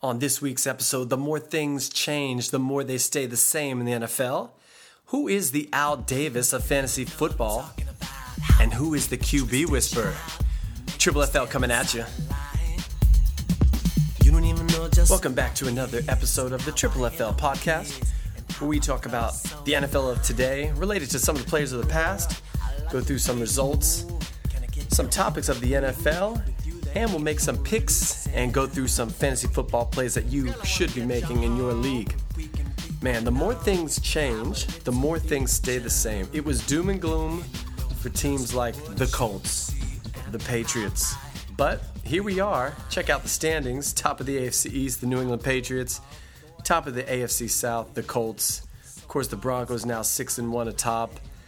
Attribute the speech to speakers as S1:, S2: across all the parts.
S1: On this week's episode, the more things change, the more they stay the same in the NFL. Who is the Al Davis of fantasy football? And who is the QB whisperer? Triple FL coming at you. Welcome back to another episode of the Triple FL podcast, where we talk about the NFL of today, related to some of the players of the past, go through some results, some topics of the NFL, and we'll make some picks and go through some fantasy football plays that you should be making in your league. Man, the more things change, the more things stay the same. It was doom and gloom for teams like the Colts, the Patriots. But here we are. Check out the standings. Top of the AFC East, the New England Patriots. Top of the AFC South, the Colts. Of course, the Broncos now 6-1 atop.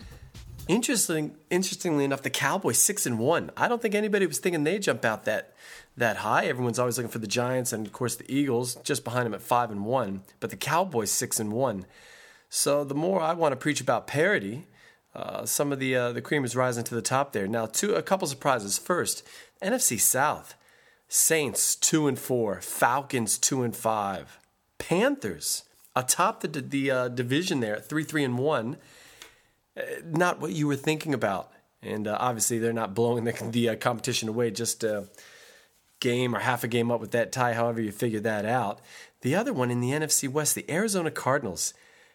S1: Interestingly enough, the Cowboys 6-1. I don't think anybody was thinking they'd jump out that high. Everyone's always looking for the Giants and, of course, the Eagles just behind them at 5-1. But the Cowboys 6-1. So the more I want to preach about parity, some of the cream is rising to the top there. Now, a couple surprises. First, NFC South, Saints 2-4, Falcons 2-5, Panthers atop the division there at 3-1. Not what you were thinking about. And obviously they're not blowing the competition away, just a game or half a game up with that tie, however you figure that out. The other one in the NFC West, the Arizona Cardinals,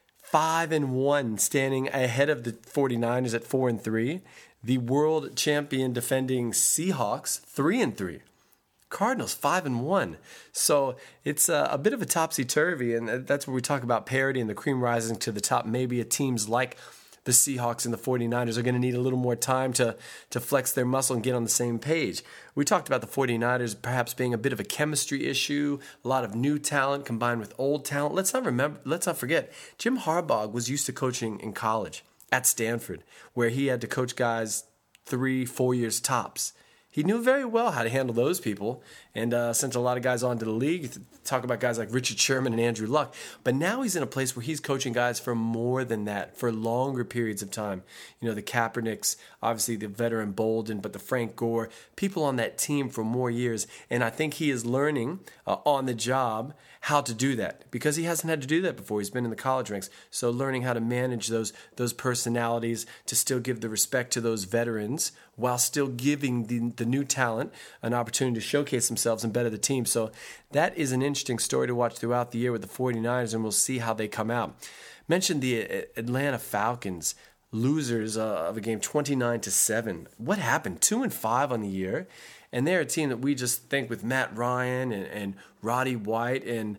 S1: 5-1, standing ahead of the 49ers at 4-3. The world champion defending Seahawks, 3-3. Cardinals 5-1. So it's a bit of a topsy-turvy, and that's where we talk about parity and the cream rising to the top. Maybe teams like the Seahawks and the 49ers are going to need a little more time to flex their muscle and get on the same page. We talked about the 49ers perhaps being a bit of a chemistry issue, a lot of new talent combined with old talent. Let's not forget, Jim Harbaugh was used to coaching in college at Stanford, where he had to coach guys 3-4 years tops. He knew very well how to handle those people and sent a lot of guys on to the league. Talk about guys like Richard Sherman and Andrew Luck. But now he's in a place where he's coaching guys for more than that, for longer periods of time. You know, the Kaepernicks, obviously the veteran Bolden, but the Frank Gore, people on that team for more years. And I think he is learning on the job how to do that, because he hasn't had to do that before. He's been in the college ranks. So learning how to manage those personalities to still give the respect to those veterans while still giving the new talent an opportunity to showcase themselves and better the team. So that is an interesting story to watch throughout the year with the 49ers, and we'll see how they come out. Mentioned the Atlanta Falcons, losers of a game 29-7. What happened? 2-5 on the year. And they're a team that we just think with Matt Ryan and Roddy White and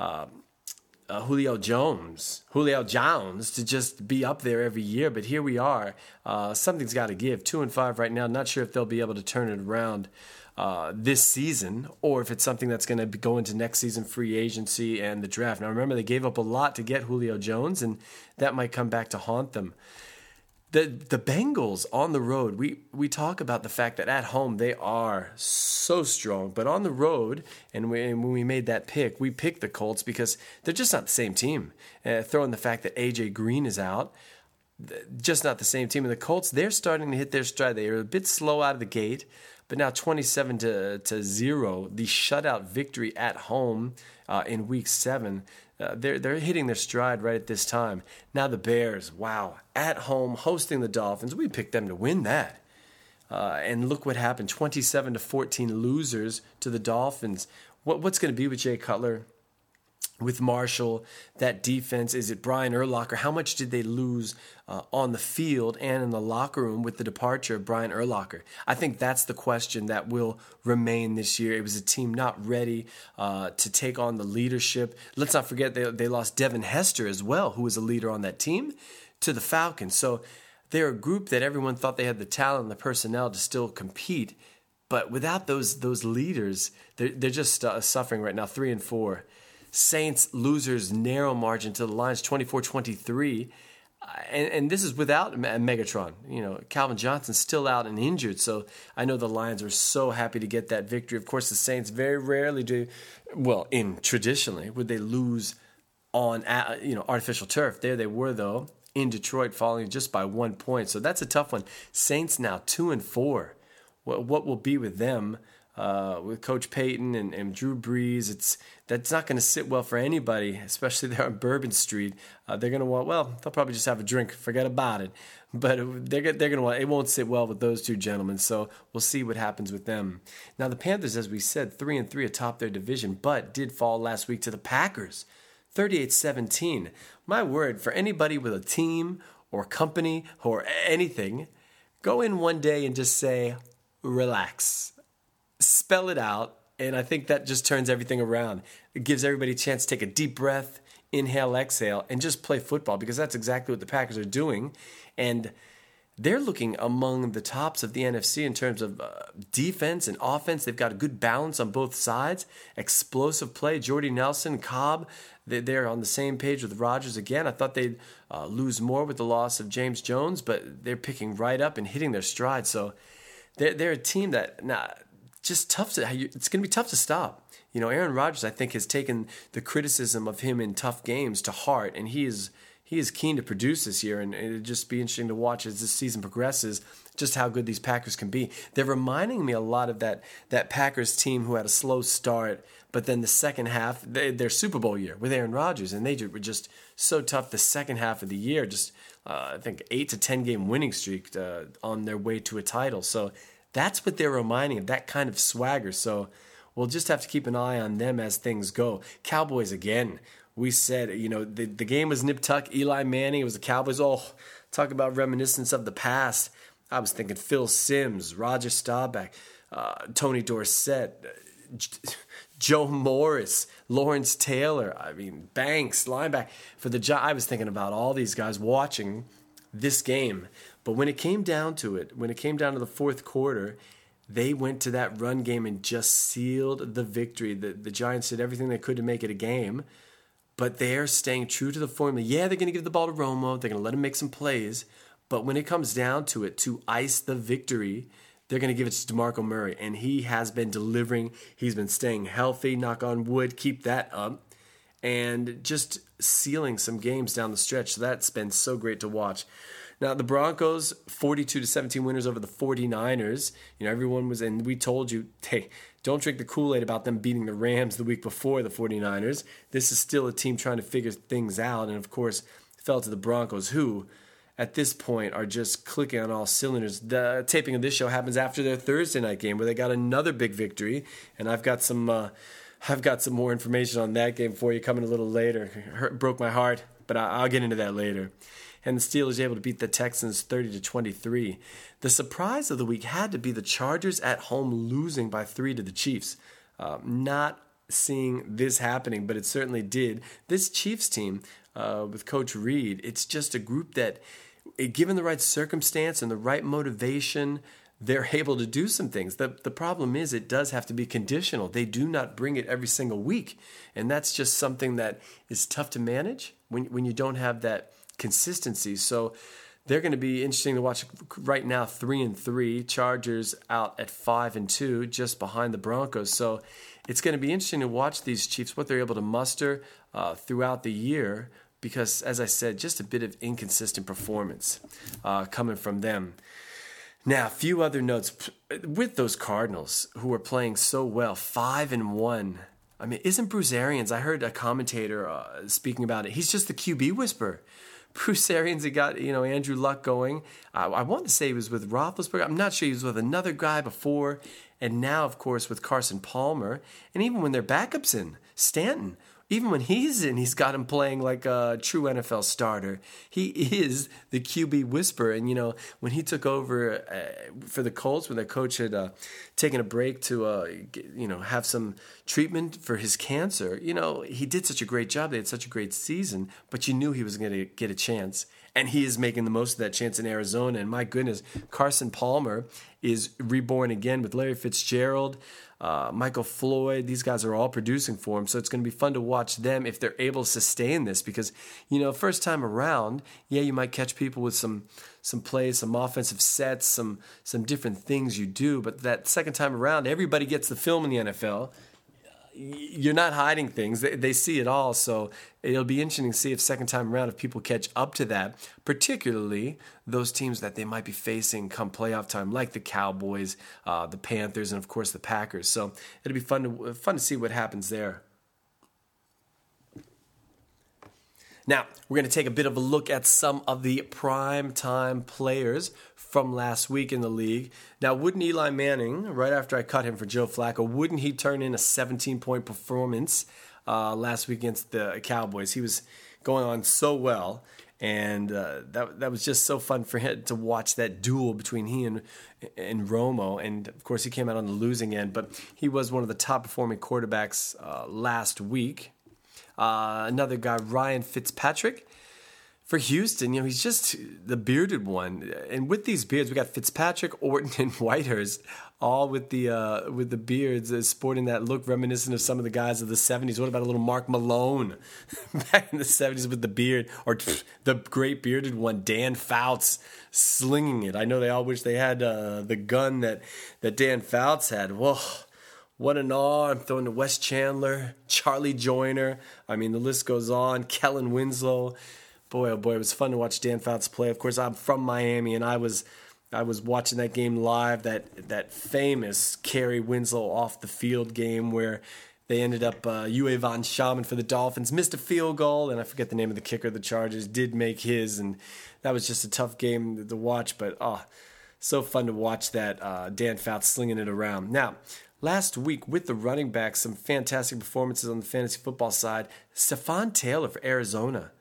S1: Julio Jones to just be up there every year. But here we are. Something's got to give. 2-5 right now. Not sure if they'll be able to turn it around this season, or if it's something that's going to go into next season, free agency and the draft. Now, remember, they gave up a lot to get Julio Jones, and that might come back to haunt them. The Bengals on the road, we talk about the fact that at home they are so strong, but on the road, and when we made that pick, we picked the Colts because they're just not the same team. Throw in the fact that A.J. Green is out, just not the same team. And the Colts, they're starting to hit their stride. They are a bit slow out of the gate, but now 27-0, the shutout victory at home in Week 7. They're hitting their stride right at this time. Now the Bears, wow, at home hosting the Dolphins. We picked them to win that. And look what happened, 27-14 losers to the Dolphins. What's going to be with Jay Cutler, with Marshall, that defense? Is it Brian Urlacher? How much did they lose on the field and in the locker room with the departure of Brian Urlacher? I think that's the question that will remain this year. It was a team not ready to take on the leadership. Let's not forget they lost Devin Hester as well, who was a leader on that team, to the Falcons. So they're a group that everyone thought they had the talent and the personnel to still compete. But without those leaders, they're just suffering right now, 3-4. Saints losers, narrow margin to the Lions, 24-23. And this is without Megatron. You know, Calvin Johnson's still out and injured, so I know the Lions were so happy to get that victory. Of course, the Saints very rarely do, traditionally, would they lose on artificial turf. There they were, though, in Detroit, falling just by 1 point. So that's a tough one. Saints now 2-4. What will be with them? with Coach Payton and Drew Brees. That's not going to sit well for anybody, especially there on Bourbon Street. They're going to want, well, they'll probably just have a drink, forget about it. But they're going to want, it won't sit well with those two gentlemen, so we'll see what happens with them. Now, the Panthers, as we said, 3-3 atop their division, but did fall last week to the Packers, 38-17. My word, for anybody with a team or company or anything, go in one day and just say, relax. Spell it out, and I think that just turns everything around. It gives everybody a chance to take a deep breath, inhale, exhale, and just play football, because that's exactly what the Packers are doing. And they're looking among the tops of the NFC in terms of defense and offense. They've got a good balance on both sides. Explosive play. Jordy Nelson, Cobb, they're on the same page with Rodgers again. I thought they'd lose more with the loss of James Jones, but they're picking right up and hitting their stride. So they're a team that... just tough to, it's going to be tough to stop. You know, Aaron Rodgers, I think, has taken the criticism of him in tough games to heart, and he is keen to produce this year, and it'll just be interesting to watch as this season progresses just how good these Packers can be. They're reminding me a lot of that Packers team who had a slow start, but then the second half, their Super Bowl year with Aaron Rodgers, and they were just so tough the second half of the year, just I think 8 to 10 game winning streak on their way to a title. So that's what they're reminding of, that kind of swagger. So we'll just have to keep an eye on them as things go. Cowboys, again, we said, you know, the game was nip-tuck. Eli Manning, it was the Cowboys. Oh, talk about reminiscence of the past. I was thinking Phil Simms, Roger Staubach, Tony Dorsett, Joe Morris, Lawrence Taylor, Banks, linebacker. I was thinking about all these guys watching this game. But when it came down to it, when it came down to the fourth quarter, they went to that run game and just sealed the victory. The Giants did everything they could to make it a game, but they're staying true to the formula. Yeah, they're going to give the ball to Romo. They're going to let him make some plays. But when it comes down to it, to ice the victory, they're going to give it to DeMarco Murray. And he has been delivering. He's been staying healthy, knock on wood, keep that up. And just sealing some games down the stretch. So that's been so great to watch. Now, the Broncos, 42-17 winners over the 49ers. You know, everyone was, and we told you, hey, don't drink the Kool-Aid about them beating the Rams the week before the 49ers. This is still a team trying to figure things out, and of course, fell to the Broncos, who, at this point, are just clicking on all cylinders. The taping of this show happens after their Thursday night game, where they got another big victory, and I've got some more information on that game for you coming a little later. It broke my heart, but I'll get into that later. And the Steelers able to beat the Texans 30-23. The surprise of the week had to be the Chargers at home losing by 3 to the Chiefs. Not seeing this happening, but it certainly did. This Chiefs team with Coach Reid, it's just a group that, given the right circumstance and the right motivation, they're able to do some things. The problem is it does have to be conditional. They do not bring it every single week. And that's just something that is tough to manage when you don't have that consistency. So they're going to be interesting to watch right now. 3-3, Chargers out at 5-2, just behind the Broncos. So it's going to be interesting to watch these Chiefs, what they're able to muster throughout the year, because, as I said, just a bit of inconsistent performance coming from them. Now, a few other notes with those Cardinals who are playing so well, 5-1. Isn't Bruce Arians? I heard a commentator speaking about it. He's just the QB whisperer. Bruce Arians had got, Andrew Luck going. I want to say he was with Roethlisberger. I'm not sure. He was with another guy before. And now, of course, with Carson Palmer. And even when their backup's in, Stanton, even when he's in, he's got him playing like a true NFL starter. He is the QB whisperer. And, when he took over for the Colts, when their coach had taken a break to, have some treatment for his cancer, he did such a great job. They had such a great season, but you knew he was going to get a chance. And he is making the most of that chance in Arizona. And my goodness, Carson Palmer is reborn again with Larry Fitzgerald, Michael Floyd. These guys are all producing for him. So it's going to be fun to watch them if they're able to sustain this. Because, first time around, you might catch people with some plays, some offensive sets, some different things you do. But that second time around, everybody gets the film in the NFL. you're not hiding things. They see it all. So it'll be interesting to see if second time around if people catch up to that, particularly those teams that they might be facing come playoff time, like the Cowboys, the Panthers, and of course the Packers. So it'll be fun to see what happens there. Now, we're going to take a bit of a look at some of the primetime players from last week in the league. Now, wouldn't Eli Manning, right after I cut him for Joe Flacco, wouldn't he turn in a 17-point performance last week against the Cowboys? He was going on so well, and that was just so fun for him to watch that duel between he and Romo. And, of course, he came out on the losing end, but he was one of the top-performing quarterbacks last week. Another guy, Ryan Fitzpatrick, for Houston. He's just the bearded one. And with these beards, we got Fitzpatrick, Orton, and Whitehurst, all with the beards, sporting that look reminiscent of some of the guys of the 70s. What about a little Mark Malone back in the 70s with the beard? Or the great bearded one, Dan Fouts, slinging it. I know they all wish they had the gun that Dan Fouts had. Whoa. What an arm, throwing to Wes Chandler, Charlie Joyner. I mean, the list goes on. Kellen Winslow. Boy, oh boy, it was fun to watch Dan Fouts play. Of course, I'm from Miami, and I was watching that game live, that famous Kerry Winslow off the field game where they ended up, Uwe von Schamann for the Dolphins missed a field goal, and I forget the name of the kicker. The Chargers did make his, and that was just a tough game to watch, but so fun to watch that Dan Fouts slinging it around. Now, last week, with the running backs, some fantastic performances on the fantasy football side. Stephon Taylor for Arizona,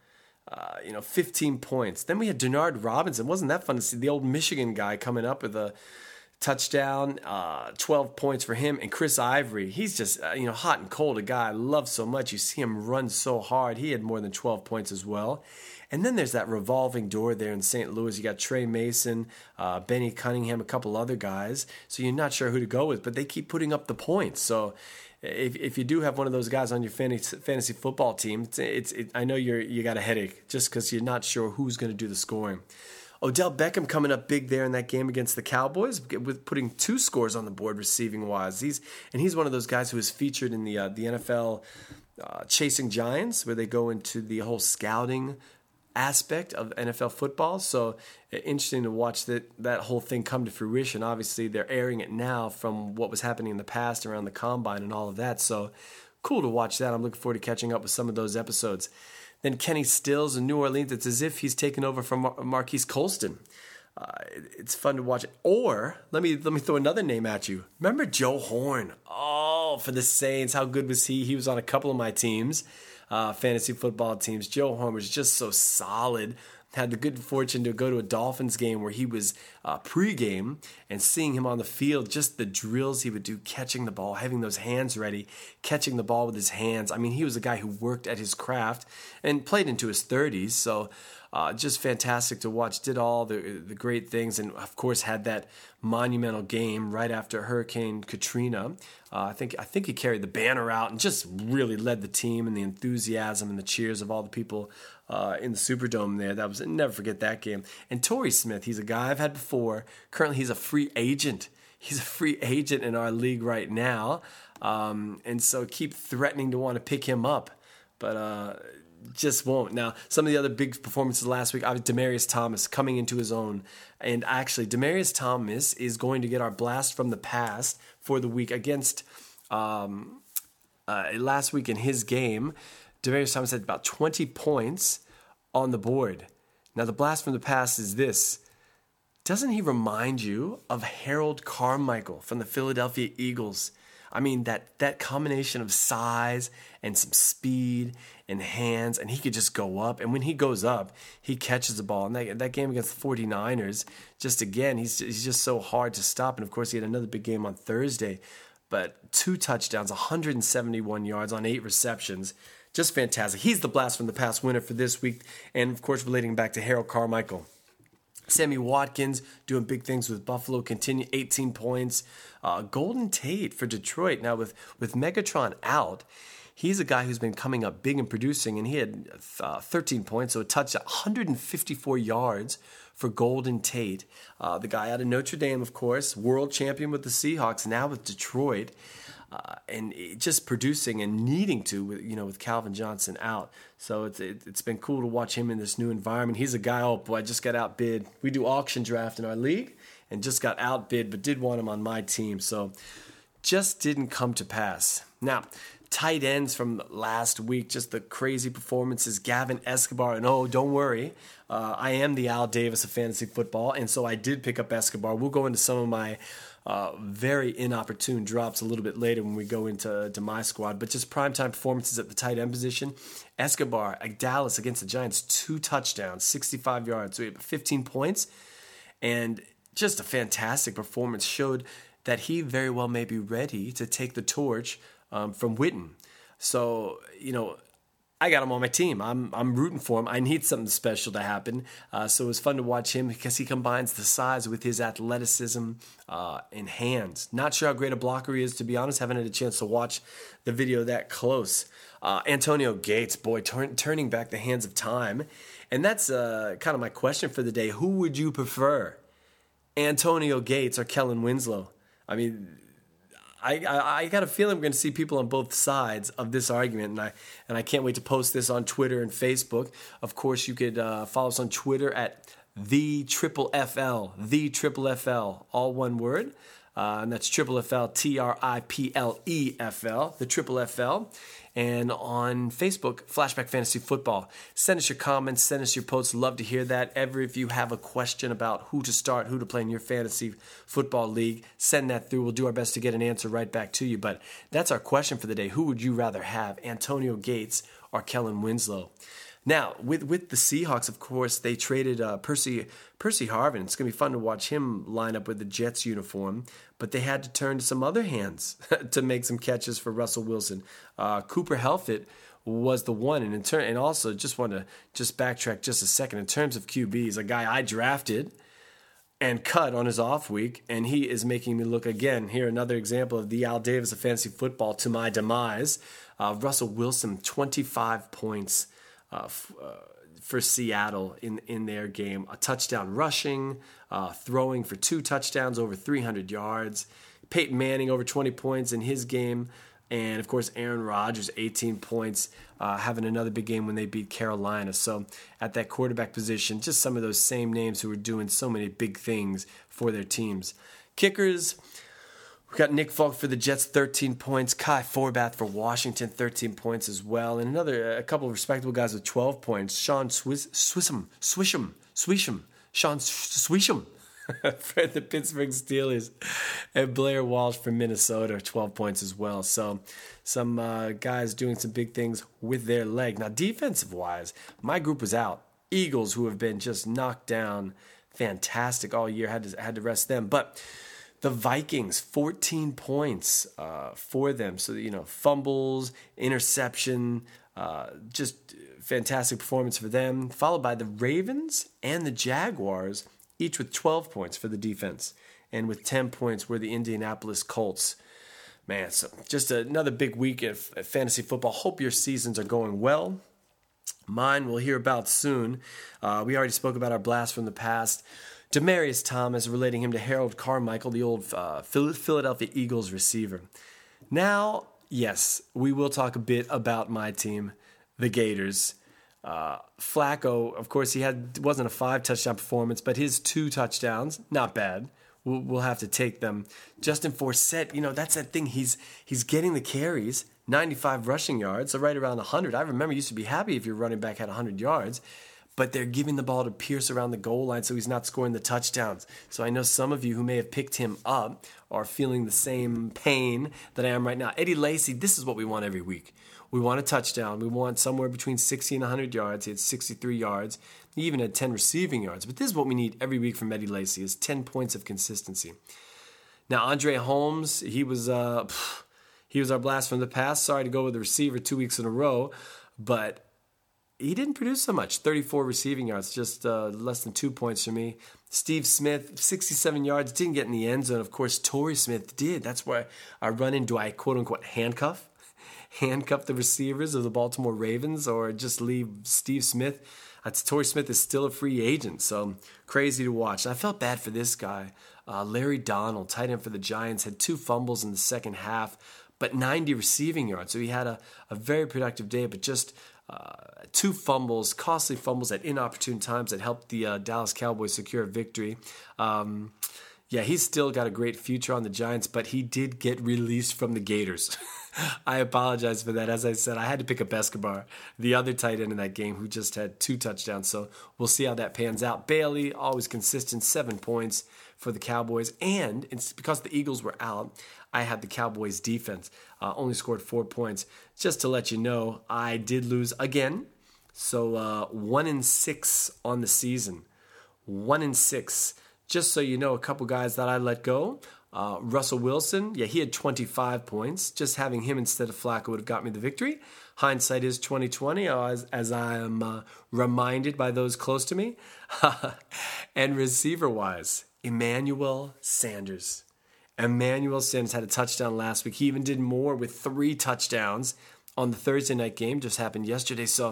S1: 15 points. Then we had Denard Robinson. Wasn't that fun to see the old Michigan guy coming up with a touchdown, 12 points for him. And Chris Ivory, he's just, hot and cold, a guy I love so much. You see him run so hard. He had more than 12 points as well. And then there's that revolving door there in St. Louis. You got Trey Mason, Benny Cunningham, a couple other guys. So you're not sure who to go with, but they keep putting up the points. So if you do have one of those guys on your fantasy football team, I know you got a headache just because you're not sure who's going to do the scoring. Odell Beckham coming up big there in that game against the Cowboys, with putting 2 scores on the board receiving wise. He's one of those guys who is featured in the NFL Chasing Giants, where they go into the whole scouting aspect of NFL football. So interesting to watch that whole thing come to fruition. Obviously, they're airing it now from what was happening in the past around the combine and all of that. So cool to watch that. I'm looking forward to catching up with some of those episodes. Then Kenny Stills in New Orleans. It's as if he's taken over from Marquise Colston. It's fun to watch it. Or let me throw another name at you. Remember Joe Horn? Oh, for the Saints. How good was he? He was on a couple of my teams. Fantasy football teams. Joe Horn was just so solid. Had the good fortune to go to a Dolphins game where he was pregame, and seeing him on the field, just the drills he would do, catching the ball, having those hands ready, catching the ball with his hands. I mean, he was a guy who worked at his craft and played into his 30s. So just fantastic to watch. Did all the great things, and of course had that monumental game right after Hurricane Katrina. I think he carried the banner out and just really led the team, and the enthusiasm and the cheers of all the people in the Superdome there. Never forget that game. And Torrey Smith, he's a guy I've had before. Currently, he's a free agent. He's a free agent in our league right now, and so keep threatening to want to pick him up, but just won't. Now, some of the other big performances last week, obviously Demaryius Thomas coming into his own. And actually, Demaryius Thomas is going to get our blast from the past for the week against last week in his game. Demaryius Thomas had about 20 points on the board. Now, the blast from the past is this. Doesn't he remind you of Harold Carmichael from the Philadelphia Eagles? I mean, that combination of size and some speed and hands, and he could just go up. And when he goes up, he catches the ball. And that game against the 49ers, just again, he's just so hard to stop. And, of course, he had another big game on Thursday. But 2 touchdowns, 171 yards on 8 receptions. Just fantastic. He's the blast from the past winner for this week. And, of course, relating back to Harold Carmichael. Sammy Watkins doing big things with Buffalo, continue 18 points. Golden Tate for Detroit. Now with Megatron out, he's a guy who's been coming up big and producing, and he had 13 points, so a touchdown, 154 yards for Golden Tate. The guy out of Notre Dame, of course, world champion with the Seahawks, now with Detroit. and just producing and needing to, with Calvin Johnson out. So it's been cool to watch him in this new environment. He's a guy, I just got outbid. We do auction draft in our league and just got outbid, but did want him on my team. So just didn't come to pass. Now, tight ends from last week, just the crazy performances. Gavin Escobar, and don't worry, I am the Al Davis of fantasy football, and so I did pick up Escobar. We'll go into some of my very inopportune drops a little bit later when we go into my squad, but just primetime performances at the tight end position. Escobar at Dallas against the Giants, 2 touchdowns, 65 yards, so 15 points, and just a fantastic performance. Showed that he very well may be ready to take the torch from Witten. So, I got him on my team. I'm rooting for him. I need something special to happen. So it was fun to watch him because he combines the size with his athleticism and hands. Not sure how great a blocker he is, to be honest. Haven't had a chance to watch the video that close. Antonio Gates, boy, turning back the hands of time. And that's kind of my question for the day. Who would you prefer, Antonio Gates or Kellen Winslow? I mean, I got a feeling we're going to see people on both sides of this argument, and I can't wait to post this on Twitter and Facebook. Of course, you could follow us on Twitter at @TheTripleFL, @TheTripleFL, all one word, and that's TripleFL, TRIPLEFL, the Triple FL. And on Facebook, Flashback Fantasy Football. Send us your comments, send us your posts. Love to hear that. If you have a question about who to start, who to play in your fantasy football league, send that through. We'll do our best to get an answer right back to you. But that's our question for the day. Who would you rather have, Antonio Gates or Kellen Winslow? Now, with the Seahawks, of course, they traded Percy Harvin. It's going to be fun to watch him line up with the Jets uniform, but they had to turn to some other hands to make some catches for Russell Wilson. Cooper Helfett was the one, and also just want to backtrack just a second. In terms of QBs, a guy I drafted and cut on his off week, and he is making me look again. Here, another example of the Al Davis of fantasy football to my demise. Russell Wilson, 25 points. For Seattle in their game. A touchdown rushing, throwing for 2 touchdowns, over 300 yards. Peyton Manning over 20 points in his game. And, of course, Aaron Rodgers, 18 points, having another big game when they beat Carolina. So at that quarterback position, just some of those same names who are doing so many big things for their teams. Kickers, we got Nick Folk for the Jets, 13 points. Kai Forbath for Washington, 13 points as well. And a couple of respectable guys with 12 points. Sean Swisham for the Pittsburgh Steelers. And Blair Walsh for Minnesota, 12 points as well. So some guys doing some big things with their leg. Now, defensive-wise, my group was out. Eagles, who have been just knocked down fantastic all year, had to rest them. But the Vikings, 14 points for them. So, fumbles, interception, just fantastic performance for them. Followed by the Ravens and the Jaguars, each with 12 points for the defense. And with 10 points were the Indianapolis Colts. Man, so just another big week of fantasy football. Hope your seasons are going well. Mine we'll hear about soon. We already spoke about our blast from the past. Demaryius Thomas, relating him to Harold Carmichael, the old Philadelphia Eagles receiver. Now, yes, we will talk a bit about my team, the Gators. Flacco, of course, wasn't a 5-touchdown performance, but his 2 touchdowns, not bad. We'll have to take them. Justin Forsett, that's that thing. He's getting the carries, 95 rushing yards, so right around 100. I remember you used to be happy if your running back had 100 yards. But they're giving the ball to Pierce around the goal line, so he's not scoring the touchdowns. So I know some of you who may have picked him up are feeling the same pain that I am right now. Eddie Lacy, this is what we want every week. We want a touchdown. We want somewhere between 60 and 100 yards. He had 63 yards. He even had 10 receiving yards. But this is what we need every week from Eddie Lacy, is 10 points of consistency. Now, Andre Holmes, he was our blast from the past. Sorry to go with the receiver 2 weeks in a row, but he didn't produce so much. 34 receiving yards, just less than 2 points for me. Steve Smith, 67 yards, didn't get in the end zone. Of course, Torrey Smith did. That's why I run into, I quote-unquote handcuff the receivers of the Baltimore Ravens, or just leave Steve Smith. Torrey Smith is still a free agent, so crazy to watch. And I felt bad for this guy. Larry Donald, tight end for the Giants, had 2 fumbles in the second half, but 90 receiving yards. So he had a very productive day, but just 2 fumbles, costly fumbles at inopportune times that helped the Dallas Cowboys secure a victory. Yeah, he's still got a great future on the Giants, but he did get released from the Gators. I apologize for that. As I said, I had to pick up Escobar, the other tight end in that game, who just had 2 touchdowns. So we'll see how that pans out. Bailey, always consistent, 7 points for the Cowboys. And it's because the Eagles were out, I had the Cowboys defense. Only scored 4 points. Just to let you know, I did lose again. So 1-6 on the season. 1-6. Just so you know, a couple guys that I let go. Russell Wilson, yeah, he had 25 points. Just having him instead of Flacco would have got me the victory. Hindsight is 2020, as I am reminded by those close to me. And receiver-wise, Emmanuel Sanders. Emmanuel Sanders had a touchdown last week. He even did more with 3 touchdowns on the Thursday night game. Just happened yesterday. So,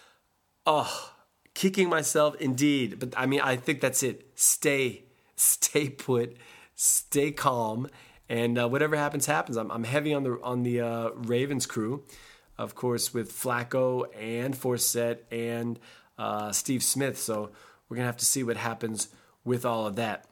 S1: kicking myself indeed. But I mean, I think that's it. Stay put, stay calm, and whatever happens, happens. I'm heavy on the Ravens crew, of course, with Flacco and Forsett and Steve Smith. So we're gonna have to see what happens with all of that.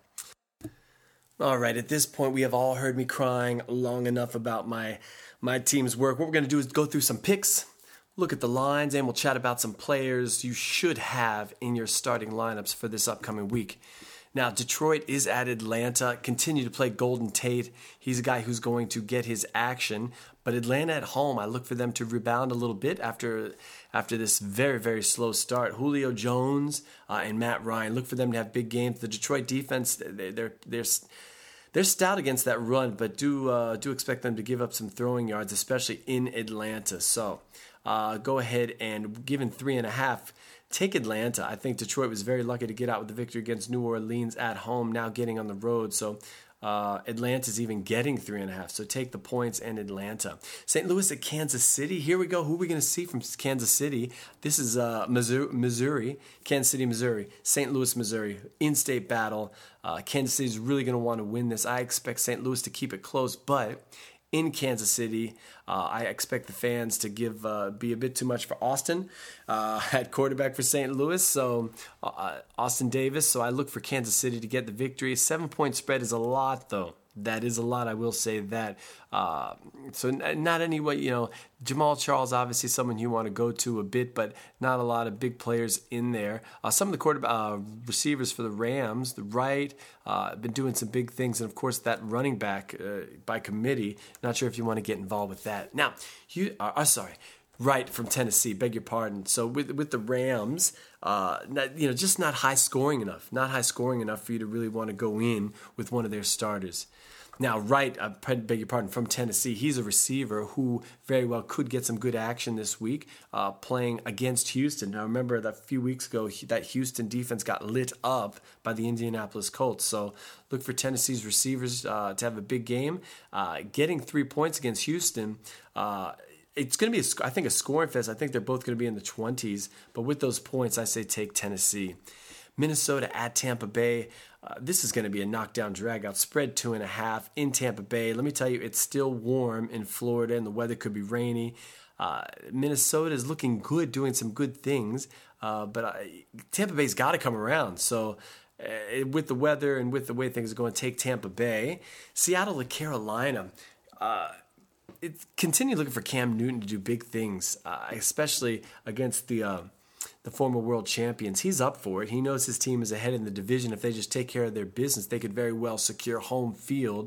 S1: All right, at this point, we have all heard me crying long enough about my team's work. What we're gonna do is go through some picks, look at the lines, and we'll chat about some players you should have in your starting lineups for this upcoming week. Now, Detroit is at Atlanta. Continue to play Golden Tate. He's a guy who's going to get his action. But Atlanta at home, I look for them to rebound a little bit after this very, very slow start. Julio Jones and Matt Ryan, look for them to have big games. The Detroit defense, they're stout against that run, but do expect them to give up some throwing yards, especially in Atlanta. So go ahead and, given 3.5, take Atlanta. I think Detroit was very lucky to get out with the victory against New Orleans at home, now getting on the road. So Atlanta's even getting 3.5. So take the points and Atlanta. St. Louis at Kansas City. Here we go. Who are we going to see from Kansas City? This is Missouri, Kansas City, Missouri, St. Louis, Missouri. In-state battle. Kansas City is really going to want to win this. I expect St. Louis to keep it close, but in Kansas City, I expect the fans to be a bit too much for Austin at quarterback for St. Louis. So Austin Davis. So I look for Kansas City to get the victory. 7-point spread is a lot, though. That is a lot. I will say that. So not any way, Jamal Charles, obviously someone you want to go to a bit, but not a lot of big players in there. Some of the receivers for the Rams, the right, been doing some big things. And of course, that running back by committee, not sure if you want to get involved with that. Now, Wright from Tennessee, beg your pardon. So with the Rams, just not high scoring enough for you to really want to go in with one of their starters. Now, Wright, beg your pardon, from Tennessee, he's a receiver who very well could get some good action this week playing against Houston. Now, remember that a few weeks ago, that Houston defense got lit up by the Indianapolis Colts. So look for Tennessee's receivers to have a big game. Getting 3 points against Houston, it's going to be, I think, a scoring fest. I think they're both going to be in the 20s. But with those points, I say take Tennessee. Minnesota at Tampa Bay. This is going to be a knockdown drag-out. Spread 2.5 in Tampa Bay. Let me tell you, it's still warm in Florida, and the weather could be rainy. Minnesota is looking good, doing some good things. But Tampa Bay's got to come around. So with the weather and with the way things are going, take Tampa Bay. Seattle at Carolina. Continue looking for Cam Newton to do big things, especially against the former world champions. He's up for it. He knows his team is ahead in the division. If they just take care of their business, they could very well secure home field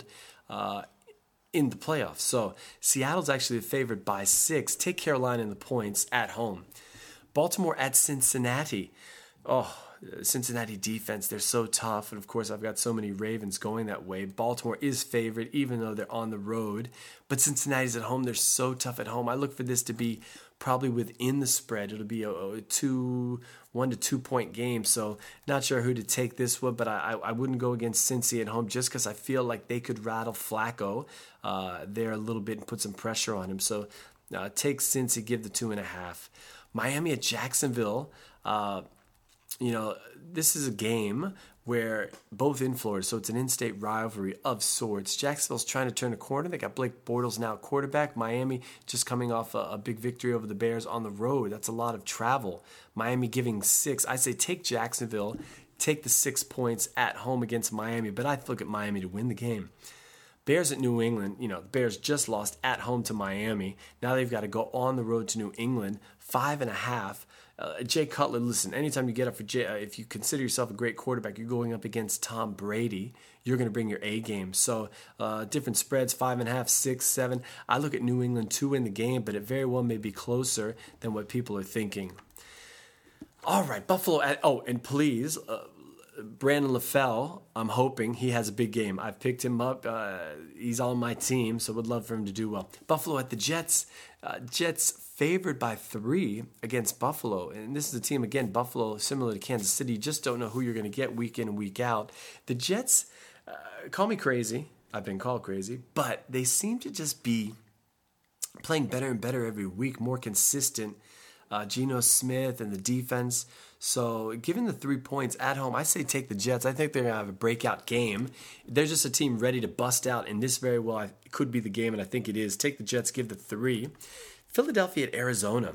S1: in the playoffs. So Seattle's actually favored by 6. Take Carolina in the points at home. Baltimore at Cincinnati. Cincinnati defense, they're so tough. And of course, I've got so many Ravens going that way. Baltimore is favored, even though they're on the road. But Cincinnati's at home. They're so tough at home. I look for this to be probably within the spread. It'll be a 1 to 2 point game. So not sure who to take this one, but I wouldn't go against Cincy at home just because I feel like they could rattle Flacco there a little bit and put some pressure on him. So take Cincy, give the 2.5. Miami at Jacksonville. This is a game where both in Florida, so it's an in-state rivalry of sorts. Jacksonville's trying to turn a corner. They got Blake Bortles now quarterback. Miami just coming off a big victory over the Bears on the road. That's a lot of travel. Miami giving 6. I say take Jacksonville, take the 6 points at home against Miami, but I look at Miami to win the game. Bears at New England, the Bears just lost at home to Miami. Now they've got to go on the road to New England, 5.5. Jay Cutler, listen, anytime you get up for Jay, if you consider yourself a great quarterback, you're going up against Tom Brady, you're going to bring your A game. So different spreads, 5.5, 6, 7. I look at New England to win the game, but it very well may be closer than what people are thinking. All right, Buffalo and please, Brandon LaFell, I'm hoping he has a big game. I've picked him up. He's on my team, so would love for him to do well. Buffalo at the Jets. Jets favored by 3 against Buffalo. And this is a team, again, Buffalo, similar to Kansas City. You just don't know who you're going to get week in and week out. The Jets, call me crazy. I've been called crazy. But they seem to just be playing better and better every week, more consistent. Geno Smith and the defense. So given the 3 points at home, I say take the Jets. I think they're going to have a breakout game. They're just a team ready to bust out, and this very well could be the game, and I think it is. Take the Jets, give the 3. Philadelphia at Arizona.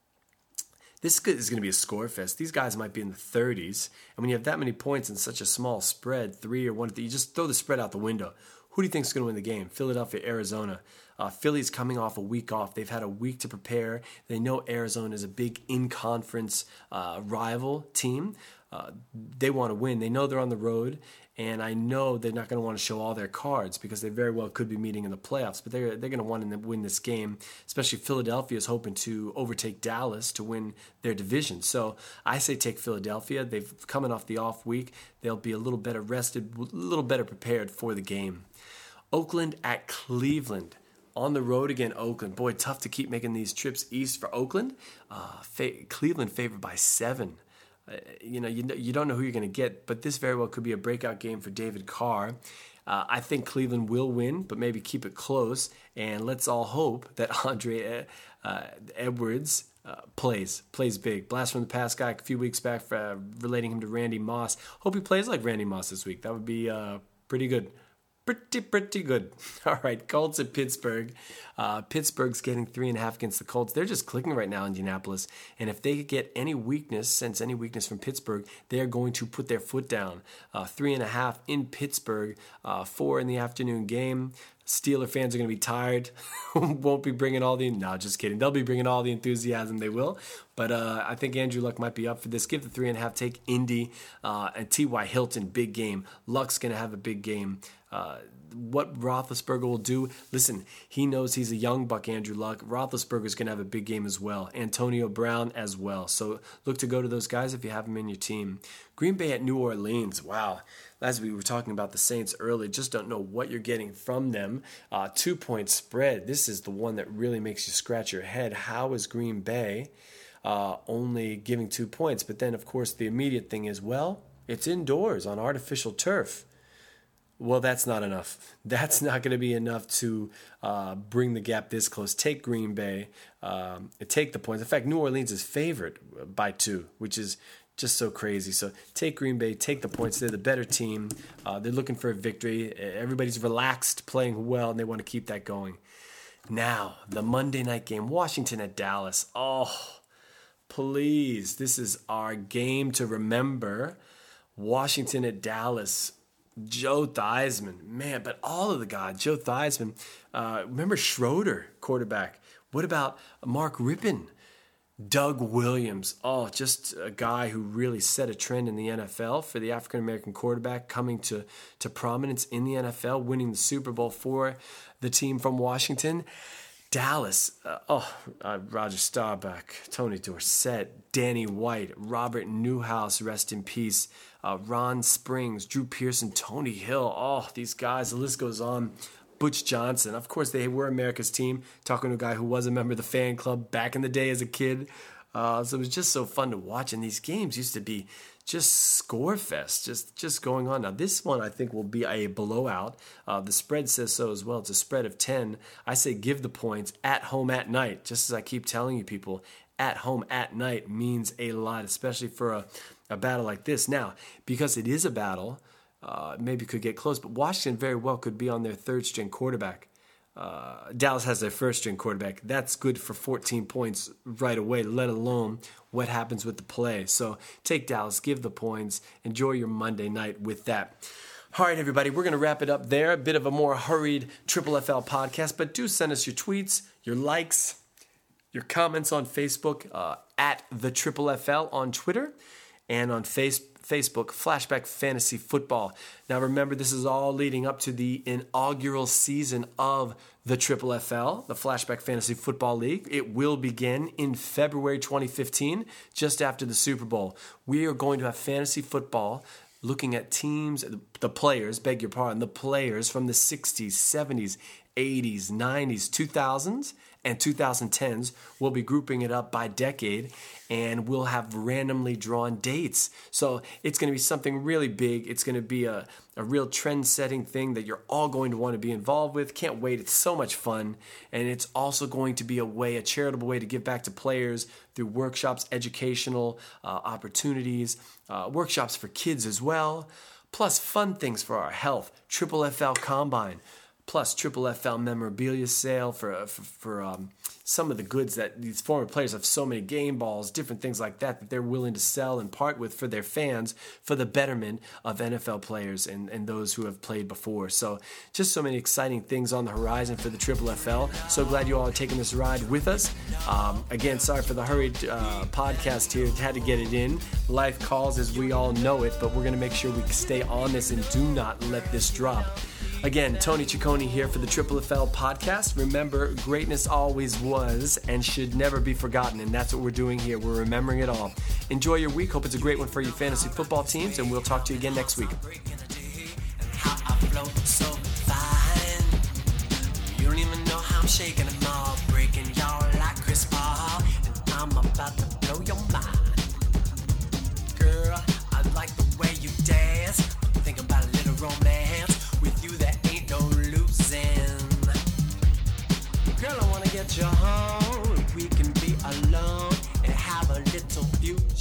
S1: This is going to be a score fest. These guys might be in the 30s, and when you have that many points in such a small spread, 3 or 1, you just throw the spread out the window. Who do you think is going to win the game? Philadelphia, Arizona. Philly's coming off a week off. They've had a week to prepare. They know Arizona is a big in-conference rival team. They want to win. They know they're on the road, and I know they're not going to want to show all their cards because they very well could be meeting in the playoffs, but they're going to want to win this game, especially Philadelphia is hoping to overtake Dallas to win their division. So I say take Philadelphia. They've coming off the off week. They'll be a little better rested, a little better prepared for the game. Oakland at Cleveland. On the road again, Oakland. Boy, tough to keep making these trips east for Oakland. Cleveland favored by 7. You don't know who you're going to get, but this very well could be a breakout game for David Carr. I think Cleveland will win, but maybe keep it close. And let's all hope that Andre Edwards plays big. Blast from the past guy a few weeks back for relating him to Randy Moss. Hope he plays like Randy Moss this week. That would be pretty good. Pretty good. All right, Colts at Pittsburgh. Pittsburgh's getting 3.5 against the Colts. They're just clicking right now, Indianapolis. And if they get any weakness from Pittsburgh, they are going to put their foot down. 3.5 in Pittsburgh, 4 in the afternoon game. Steeler fans are going to be tired. Won't be bringing all the... No, just kidding. They'll be bringing all the enthusiasm. They will. But I think Andrew Luck might be up for this. Give the 3.5. Take Indy and T.Y. Hilton. Big game. Luck's going to have a big game. What Roethlisberger will do, listen, he knows he's a young buck, Andrew Luck. Roethlisberger's going to have a big game as well. Antonio Brown as well. So look to go to those guys if you have them in your team. Green Bay at New Orleans. Wow. As we were talking about the Saints earlier, just don't know what you're getting from them. 2-point spread. This is the one that really makes you scratch your head. How is Green Bay only giving 2 points? But then, of course, the immediate thing is, well, it's indoors on artificial turf. Well, that's not enough. That's not going to be enough to bring the gap this close. Take Green Bay, take the points. In fact, New Orleans is favored by 2, which is just so crazy. So take Green Bay, take the points. They're the better team. They're looking for a victory. Everybody's relaxed, playing well, and they want to keep that going. Now, the Monday night game, Washington at Dallas. Oh, please. This is our game to remember. Washington at Dallas. Joe Theismann, man, but all of the guys. Joe Theismann, remember Schroeder, quarterback. What about Mark Rippon? Doug Williams, just a guy who really set a trend in the NFL for the African-American quarterback coming to prominence in the NFL, winning the Super Bowl for the team from Washington. Dallas, Roger Staubach, Tony Dorsett, Danny White, Robert Newhouse, rest in peace, Ron Springs, Drew Pearson, Tony Hill, these guys, the list goes on. Butch Johnson, of course, they were America's team, talking to a guy who was a member of the fan club back in the day as a kid. So it was just so fun to watch, and these games used to be just score fest, just going on. Now this one I think will be a blowout. The spread says so as well. It's a spread of 10. I say give the points at home at night. Just as I keep telling you people, at home at night means a lot, especially for a battle like this. Now, because it is a battle, maybe could get close, but Washington very well could be on their third-string quarterback. Dallas has their first-string quarterback. That's good for 14 points right away, let alone what happens with the play. So take Dallas, give the points, enjoy your Monday night with that. All right, everybody, we're going to wrap it up there. A bit of a more hurried Triple FL podcast, but do send us your tweets, your likes, your comments on Facebook, at the Triple FL on Twitter, and on Facebook, Flashback Fantasy Football. Now remember, this is all leading up to the inaugural season of the Triple FL, the Flashback Fantasy Football League. It will begin in February 2015, just after the Super Bowl. We are going to have fantasy football looking at teams, the players from the 60s, 70s, 80s, 90s, 2000s, and 2010s. We'll be grouping it up by decade, and we'll have randomly drawn dates. So it's going to be something really big. It's going to be a real trend-setting thing that you're all going to want to be involved with. Can't wait. It's so much fun. And it's also going to be a charitable way to give back to players through workshops, educational opportunities, workshops for kids as well, plus fun things for our health, Triple FL Combine, plus Triple FL memorabilia sale for some of the goods that these former players have, so many game balls, different things like that they're willing to sell and part with for their fans for the betterment of NFL players and those who have played before. So just so many exciting things on the horizon for the Triple FL. So glad you all are taking this ride with us. Again, sorry for the hurried podcast here. Had to get it in. Life calls as we all know it, but we're going to make sure we stay on this and do not let this drop. Again, Tony Ciccone here for the Triple FL podcast. Remember, greatness always was and should never be forgotten, and that's what we're doing here. We're remembering it all. Enjoy your week. Hope it's a great one for your fantasy football teams, and we'll talk to you again next week. You don't even know how I'm shaking them all, breaking y'all like Chris Paul, and I'm about to blow your mind. Girl, I like the way you dance. Think about a little romance. With you there ain't no losing. Girl, I wanna get you home. We can be alone and have a little future.